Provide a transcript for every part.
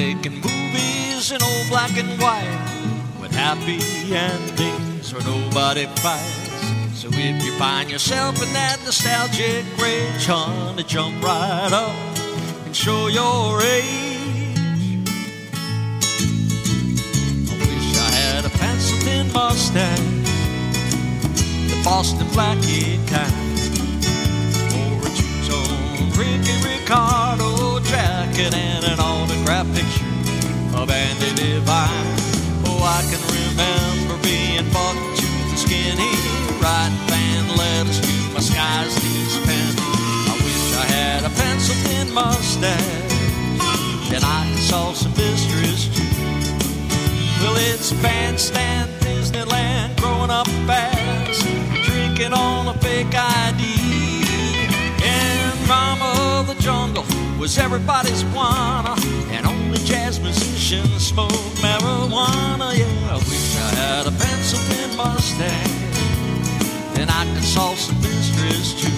making movies in old black and white with happy endings where nobody fights. So if you find yourself in that nostalgic rage, honey, jump right up and show your age. I wish I had a pencil-thin mustache, the Boston Blackie kind, or a two-tone Ricky Ricardo jacket and an autographed picture of Andy Devine. Oh, I can remember being buck tooth and skinny, writing fan letters to my skies these pen. I wish I had a pencil-thin mustache, and I could solve some mysteries too. Well, it's bandstand Disneyland, growing up fast, drinking on a fake ID. And Mama of the Jungle was everybody's wanna, and only jazz musicians smoke marijuana. Yeah, I wish I had a pencil-thin mustache, then I could solve some mysteries too.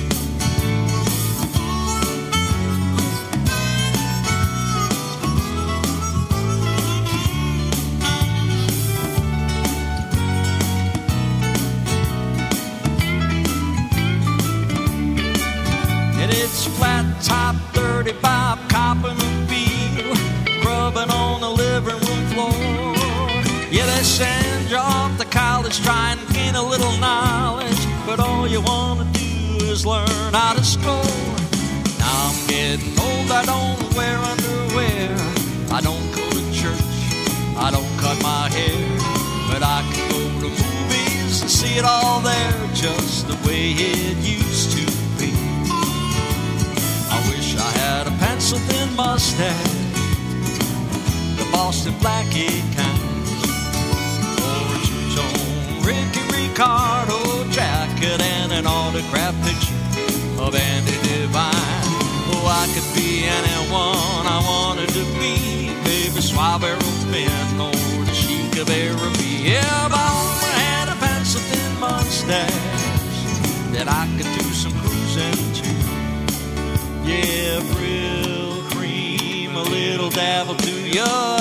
It's flat top 30 bob, copping a feel, grubbing on the living room floor. Yeah, they send you off to college, try and gain a little knowledge, but all you want to do is learn how to score. Now I'm getting old, I don't wear underwear, I don't go to church, I don't cut my hair, but I can go to movies and see it all there, just the way it used to be. I wish I had a pencil-thin mustache, the Boston Blackie kind, or a two-tone Ricky Ricardo jacket and an autographed picture of Andy Devine. Oh, I could be anyone I wanted to be, maybe Suave Finn or the Chic of Araby. Yeah, if I only had a pencil-thin mustache, then I could do some cruising too. Yeah, Brill cream, a little dabble to you.